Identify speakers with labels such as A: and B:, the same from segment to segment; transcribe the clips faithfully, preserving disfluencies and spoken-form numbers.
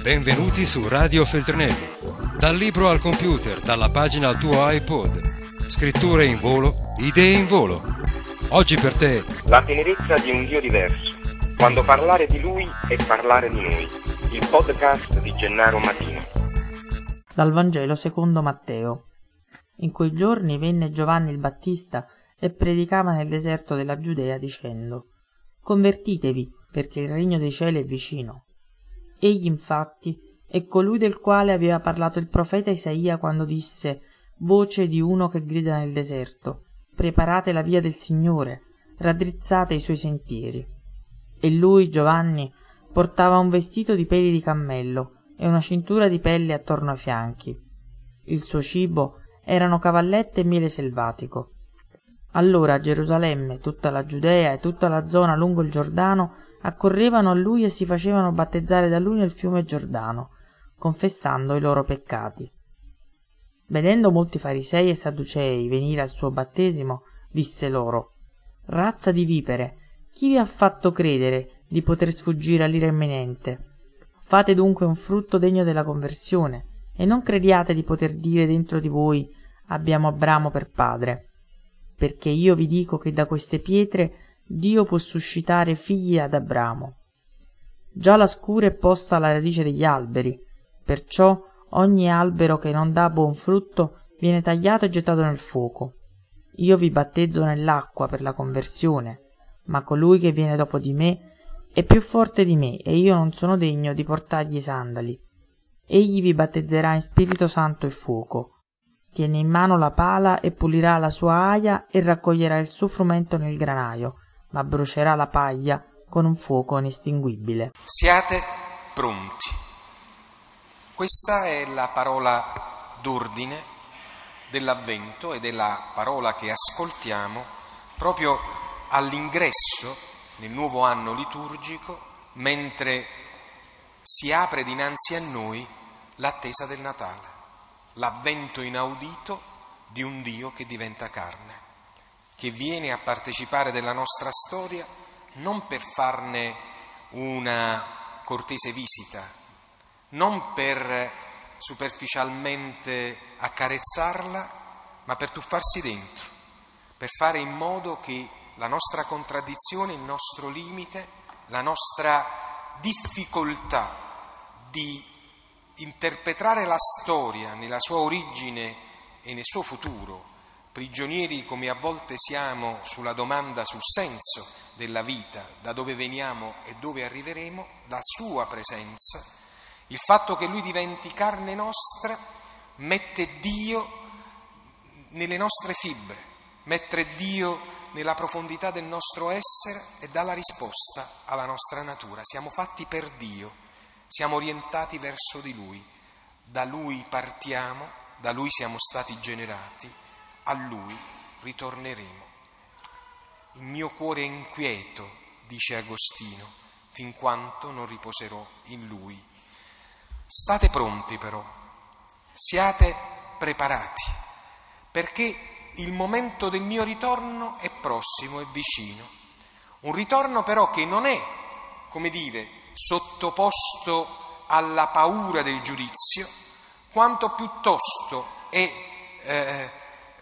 A: Benvenuti su Radio Feltrinelli. Dal libro al computer, dalla pagina al tuo iPod. Scritture in volo, idee in volo. Oggi per te
B: la tenerezza di un Dio diverso. Quando parlare di Lui è parlare di noi. Il podcast di Gennaro Matino.
C: Dal Vangelo secondo Matteo. In quei giorni venne Giovanni il Battista e predicava nel deserto della Giudea dicendo: Convertitevi, perché il regno dei cieli è vicino. Egli infatti è colui del quale aveva parlato il profeta Isaia quando disse: voce di uno che grida nel deserto, preparate la via del Signore, raddrizzate i suoi sentieri. E lui, Giovanni, portava un vestito di peli di cammello e una cintura di pelle attorno ai fianchi. Il suo cibo erano cavallette e miele selvatico. Allora Gerusalemme, tutta la Giudea e tutta la zona lungo il Giordano accorrevano a lui e si facevano battezzare da lui nel fiume Giordano, confessando i loro peccati. Vedendo molti farisei e sadducei venire al suo battesimo, disse loro: razza di vipere, chi vi ha fatto credere di poter sfuggire all'ira imminente? Fate dunque un frutto degno della conversione e non crediate di poter dire dentro di voi: abbiamo Abramo per padre. Perché io vi dico che da queste pietre Dio può suscitare figli ad Abramo. Già la scura è posta alla radice degli alberi, perciò ogni albero che non dà buon frutto viene tagliato e gettato nel fuoco. Io vi battezzo nell'acqua per la conversione, ma colui che viene dopo di me è più forte di me e io non sono degno di portargli i sandali. Egli vi battezzerà in Spirito Santo e fuoco. Tiene in mano la pala e pulirà la sua aia e raccoglierà il suo frumento nel granaio, ma brucerà la paglia con un fuoco inestinguibile.
D: Siate pronti. Questa è la parola d'ordine dell'Avvento ed è la parola che ascoltiamo proprio all'ingresso nel nuovo anno liturgico, mentre si apre dinanzi a noi l'attesa del Natale. L'avvento inaudito di un Dio che diventa carne, che viene a partecipare della nostra storia non per farne una cortese visita, non per superficialmente accarezzarla, ma per tuffarsi dentro, per fare in modo che la nostra contraddizione, il nostro limite, la nostra difficoltà di interpretare la storia nella sua origine e nel suo futuro, prigionieri come a volte siamo sulla domanda sul senso della vita, da dove veniamo e dove arriveremo, la sua presenza, il fatto che lui diventi carne nostra, mette Dio nelle nostre fibre, mette Dio nella profondità del nostro essere e dà la risposta alla nostra natura. Siamo fatti per Dio. Siamo orientati verso di Lui, da Lui partiamo, da Lui siamo stati generati, a Lui ritorneremo. Il mio cuore è inquieto, dice Agostino, fin quanto non riposerò in Lui. State pronti però, siate preparati, perché il momento del mio ritorno è prossimo, è vicino. Un ritorno però che non è, come dire, sottoposto alla paura del giudizio, quanto piuttosto è eh,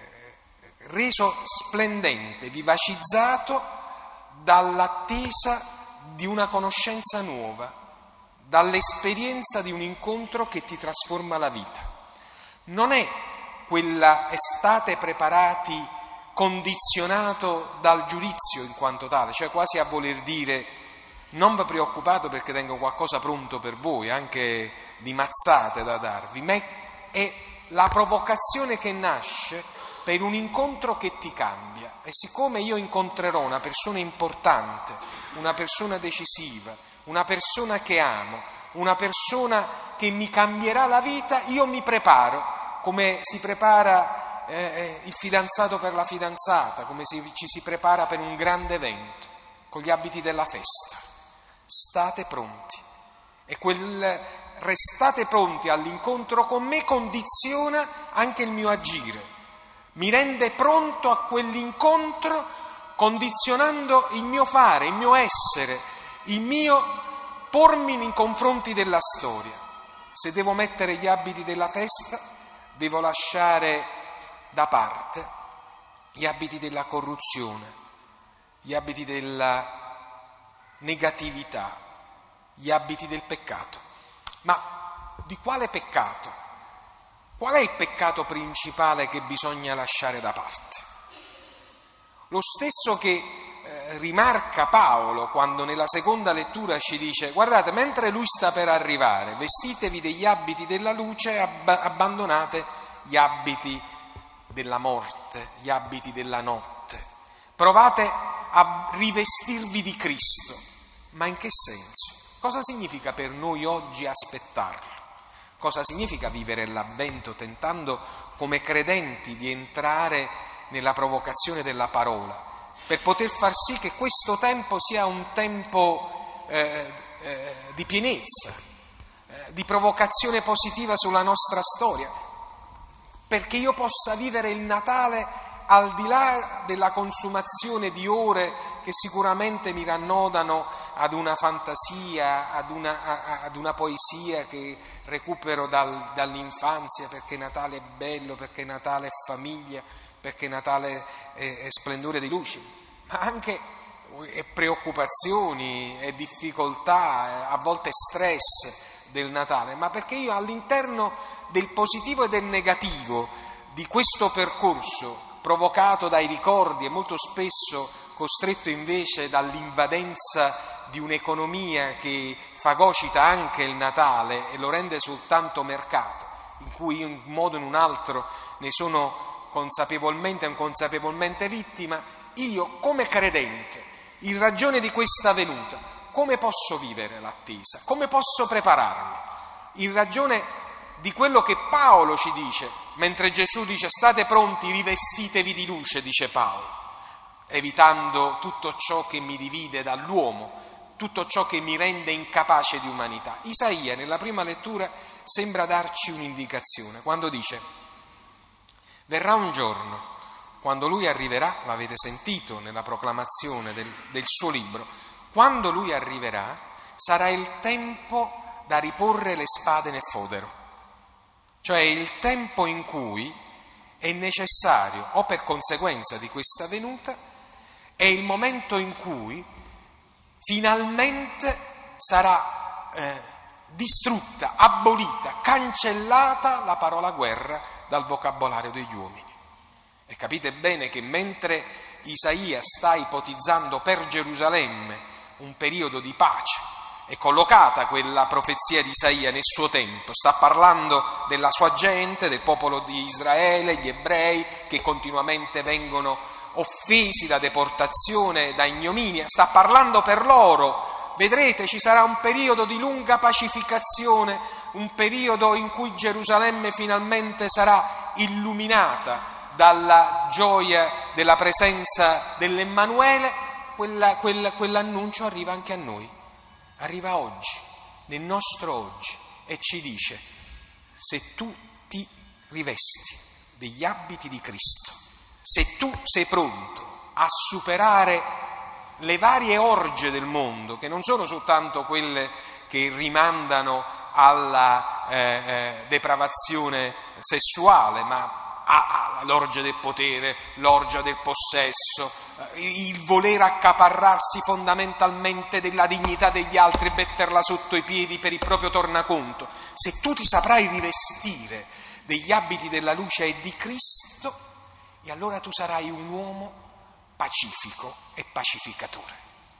D: reso splendente, vivacizzato dall'attesa di una conoscenza nuova, dall'esperienza di un incontro che ti trasforma la vita. Non è quella estate preparati condizionato dal giudizio in quanto tale, cioè quasi a voler dire: non vi preoccupate perché tengo qualcosa pronto per voi, anche di mazzate da darvi, ma è la provocazione che nasce per un incontro che ti cambia. E siccome io incontrerò una persona importante, una persona decisiva, una persona che amo, una persona che mi cambierà la vita, io mi preparo come si prepara eh, il fidanzato per la fidanzata, come si, ci si prepara per un grande evento, con gli abiti della festa. State pronti, e quel restate pronti all'incontro con me condiziona anche il mio agire, mi rende pronto a quell'incontro condizionando il mio fare, il mio essere, il mio pormi nei confronti della storia. Se devo mettere gli abiti della festa, devo lasciare da parte gli abiti della corruzione, gli abiti della negatività, gli abiti del peccato. Ma di quale peccato? Qual è il peccato principale che bisogna lasciare da parte? Lo stesso che eh, rimarca Paolo quando nella seconda lettura ci dice: guardate, mentre lui sta per arrivare, vestitevi degli abiti della luce e ab- abbandonate gli abiti della morte, gli abiti della notte. Provate a rivestirvi di Cristo. Ma in che senso? Cosa significa per noi oggi aspettarlo? Cosa significa vivere l'Avvento tentando come credenti di entrare nella provocazione della parola, per poter far sì che questo tempo sia un tempo eh, eh, di pienezza, eh, di provocazione positiva sulla nostra storia, perché io possa vivere il Natale al di là della consumazione di ore che sicuramente mi rannodano ad una fantasia, ad una, ad una poesia che recupero dal, dall'infanzia, perché Natale è bello, perché Natale è famiglia, perché Natale è, è splendore di luci, ma anche è preoccupazioni, è difficoltà, a volte stress del Natale, ma perché io all'interno del positivo e del negativo di questo percorso provocato dai ricordi e molto spesso costretto invece dall'invadenza di un'economia che fagocita anche il Natale e lo rende soltanto mercato, in cui io in un modo o in un altro ne sono consapevolmente o inconsapevolmente vittima, io come credente, in ragione di questa venuta, come posso vivere l'attesa? Come posso prepararmi? In ragione di quello che Paolo ci dice, mentre Gesù dice state pronti, rivestitevi di luce, dice Paolo, evitando tutto ciò che mi divide dall'uomo, tutto ciò che mi rende incapace di umanità. Isaia nella prima lettura sembra darci un'indicazione quando dice: verrà un giorno, quando lui arriverà, l'avete sentito nella proclamazione del, del suo libro, quando lui arriverà sarà il tempo da riporre le spade nel fodero, cioè il tempo in cui è necessario, o per conseguenza di questa venuta, è il momento in cui finalmente sarà eh, distrutta, abolita, cancellata la parola guerra dal vocabolario degli uomini. E capite bene che mentre Isaia sta ipotizzando per Gerusalemme un periodo di pace, è collocata quella profezia di Isaia nel suo tempo, sta parlando della sua gente, del popolo di Israele, gli ebrei che continuamente vengono offesi da deportazione, da ignominia, sta parlando per loro. Vedrete, ci sarà un periodo di lunga pacificazione, un periodo in cui Gerusalemme finalmente sarà illuminata dalla gioia della presenza dell'Emmanuele. Quella, quella, quell'annuncio arriva anche a noi, arriva oggi, nel nostro oggi, e ci dice: se tu ti rivesti degli abiti di Cristo, se tu sei pronto a superare le varie orge del mondo, che non sono soltanto quelle che rimandano alla eh, eh, depravazione sessuale, ma all'orgia del potere, l'orgia del possesso, il voler accaparrarsi fondamentalmente della dignità degli altri e metterla sotto i piedi per il proprio tornaconto, se tu ti saprai rivestire degli abiti della luce e di Cristo, e allora tu sarai un uomo pacifico e pacificatore.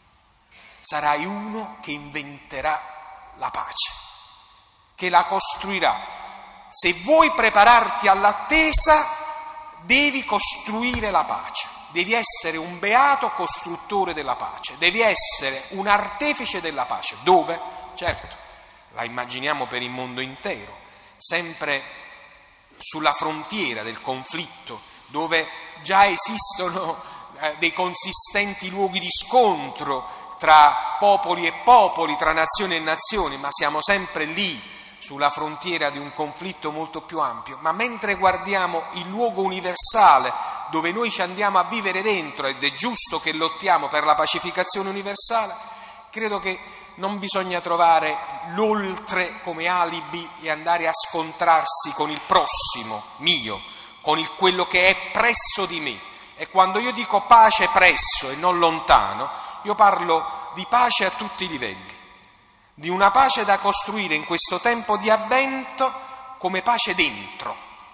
D: Sarai uno che inventerà la pace, che la costruirà. Se vuoi prepararti all'attesa, devi costruire la pace, devi essere un beato costruttore della pace, devi essere un artefice della pace. Dove? Certo, la immaginiamo per il mondo intero, sempre sulla frontiera del conflitto, dove già esistono eh, dei consistenti luoghi di scontro tra popoli e popoli, tra nazioni e nazioni, ma siamo sempre lì sulla frontiera di un conflitto molto più ampio. Ma mentre guardiamo il luogo universale dove noi ci andiamo a vivere dentro, ed è giusto che lottiamo per la pacificazione universale, credo che non bisogna trovare l'oltre come alibi e andare a scontrarsi con il prossimo mio, con il, quello che è presso di me. E quando io dico pace presso e non lontano, io parlo di pace a tutti i livelli, di una pace da costruire in questo tempo di avvento come pace dentro,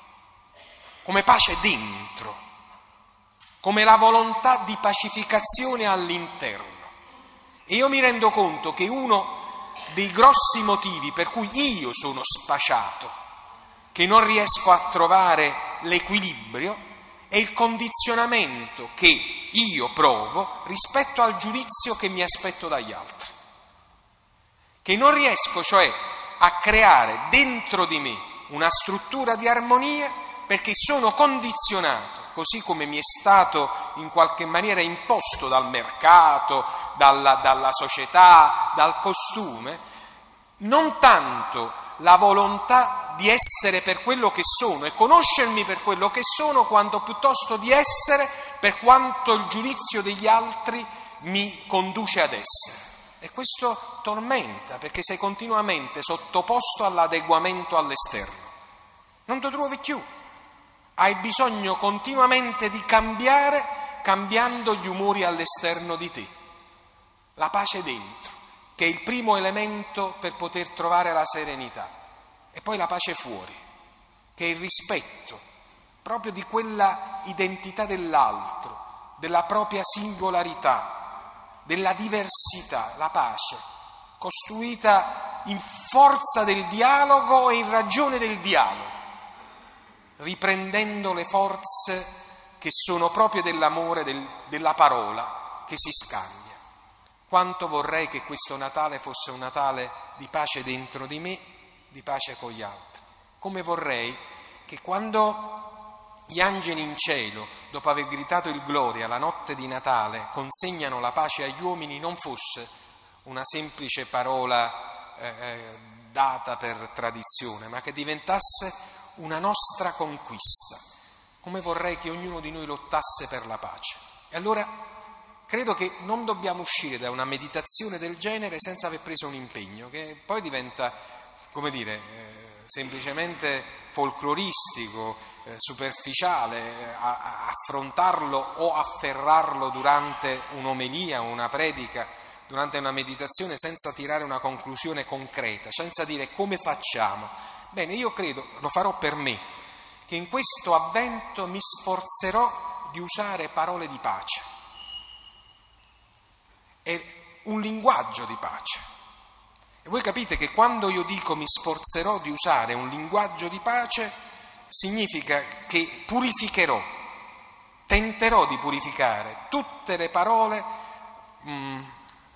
D: come pace dentro, come la volontà di pacificazione all'interno. E io mi rendo conto che uno dei grossi motivi per cui io sono spaciato, che non riesco a trovare l'equilibrio, è il condizionamento che io provo rispetto al giudizio che mi aspetto dagli altri. Che non riesco cioè a creare dentro di me una struttura di armonia perché sono condizionato, così come mi è stato in qualche maniera imposto dal mercato, dalla, dalla società, dal costume, non tanto la volontà di essere per quello che sono e conoscermi per quello che sono, quanto piuttosto di essere per quanto il giudizio degli altri mi conduce ad essere. E questo tormenta, perché sei continuamente sottoposto all'adeguamento all'esterno. Non ti trovi più. Hai bisogno continuamente di cambiare, cambiando gli umori all'esterno di te. La pace dentro, che è il primo elemento per poter trovare la serenità. E poi la pace fuori, che è il rispetto proprio di quella identità dell'altro, della propria singolarità, della diversità, la pace, costruita in forza del dialogo e in ragione del dialogo, riprendendo le forze che sono proprie dell'amore, del, della parola che si scambia. Quanto vorrei che questo Natale fosse un Natale di pace dentro di me, di pace con gli altri. Come vorrei che quando gli angeli in cielo, dopo aver gritato il Gloria la notte di Natale, consegnano la pace agli uomini, non fosse una semplice parola eh, data per tradizione, ma che diventasse una nostra conquista. Come vorrei che ognuno di noi lottasse per la pace. E allora credo che non dobbiamo uscire da una meditazione del genere senza aver preso un impegno, che poi diventa, come dire, eh, semplicemente folcloristico, eh, superficiale, eh, a, a affrontarlo o afferrarlo durante un'omelia, una predica, durante una meditazione, senza tirare una conclusione concreta, senza dire come facciamo. Bene, io credo, lo farò per me, che in questo avvento mi sforzerò di usare parole di pace. È un linguaggio di pace. E voi capite che quando io dico mi sforzerò di usare un linguaggio di pace, significa che purificherò, tenterò di purificare tutte le parole mh,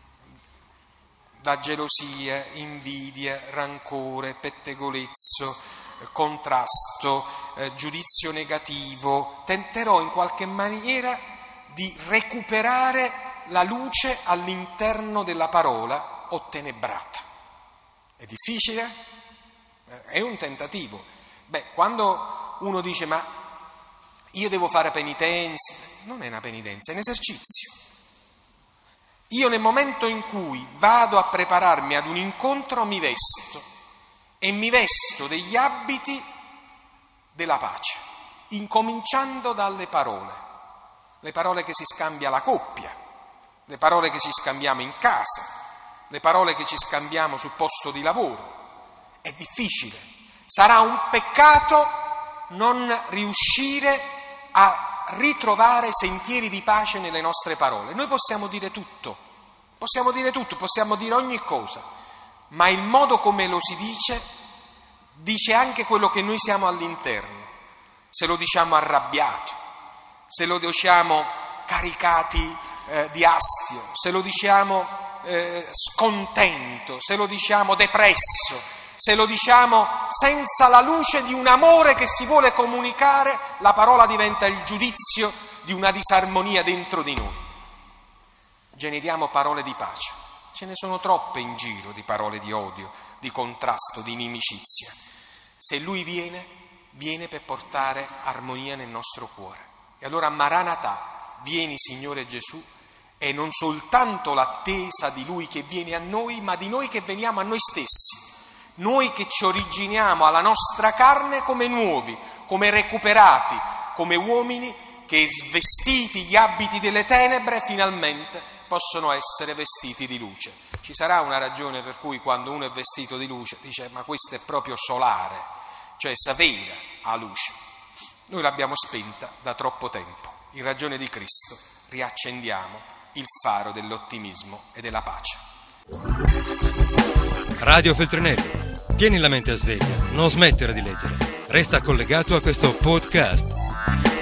D: da gelosia, invidia, rancore, pettegolezzo, eh, contrasto, eh, giudizio negativo. Tenterò in qualche maniera di recuperare la luce all'interno della parola ottenebrata. È difficile? È un tentativo. Beh, quando uno dice ma io devo fare penitenza, non è una penitenza, è un esercizio. Io nel momento in cui vado a prepararmi ad un incontro mi vesto e mi vesto degli abiti della pace, incominciando dalle parole, le parole che si scambia la coppia, le parole che ci scambiamo in casa, le parole che ci scambiamo sul posto di lavoro. È difficile, sarà un peccato non riuscire a ritrovare sentieri di pace nelle nostre parole. Noi possiamo dire tutto, possiamo dire tutto, possiamo dire ogni cosa, ma il modo come lo si dice dice anche quello che noi siamo all'interno. Se lo diciamo arrabbiato, se lo diciamo caricati eh, di astio, se lo diciamo eh, scontento, se lo diciamo depresso, se lo diciamo senza la luce di un amore che si vuole comunicare, la parola diventa il giudizio di una disarmonia dentro di noi. Generiamo parole di pace. Ce ne sono troppe in giro di parole di odio, di contrasto, di inimicizia. Se Lui viene, viene per portare armonia nel nostro cuore. E allora Maranatha, vieni Signore Gesù, è non soltanto l'attesa di Lui che viene a noi, ma di noi che veniamo a noi stessi. Noi che ci originiamo alla nostra carne come nuovi, come recuperati, come uomini che, svestiti gli abiti delle tenebre, finalmente possono essere vestiti di luce. Ci sarà una ragione per cui quando uno è vestito di luce dice ma questo è proprio solare, cioè sapere a luce. Noi l'abbiamo spenta da troppo tempo. In ragione di Cristo riaccendiamo il faro dell'ottimismo e della pace.
A: Radio Feltrinelli. Tieni la mente a sveglia, non smettere di leggere. Resta collegato a questo podcast.